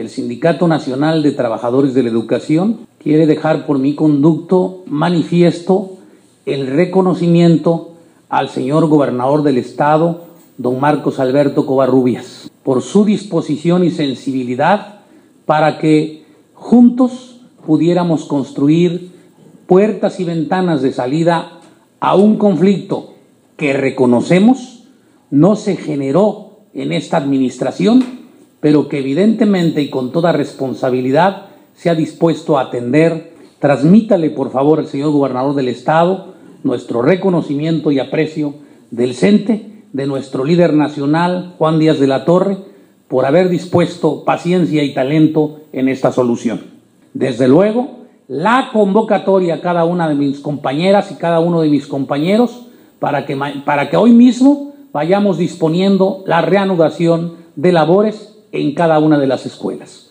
el Sindicato Nacional de Trabajadores de la Educación quiere dejar por mi conducto manifiesto el reconocimiento al señor gobernador del estado, don Marcos Alberto Covarrubias, por su disposición y sensibilidad para que juntos pudiéramos construir puertas y ventanas de salida a un conflicto que reconocemos no se generó en esta administración, pero que evidentemente y con toda responsabilidad se ha dispuesto a atender. Transmítale, por favor, al señor gobernador del estado nuestro reconocimiento y aprecio del CENTE, de nuestro líder nacional, Juan Díaz de la Torre, por haber dispuesto paciencia y talento en esta solución. Desde luego, la convocatoria a cada una de mis compañeras y cada uno de mis compañeros para que hoy mismo vayamos disponiendo la reanudación de labores en cada una de las escuelas.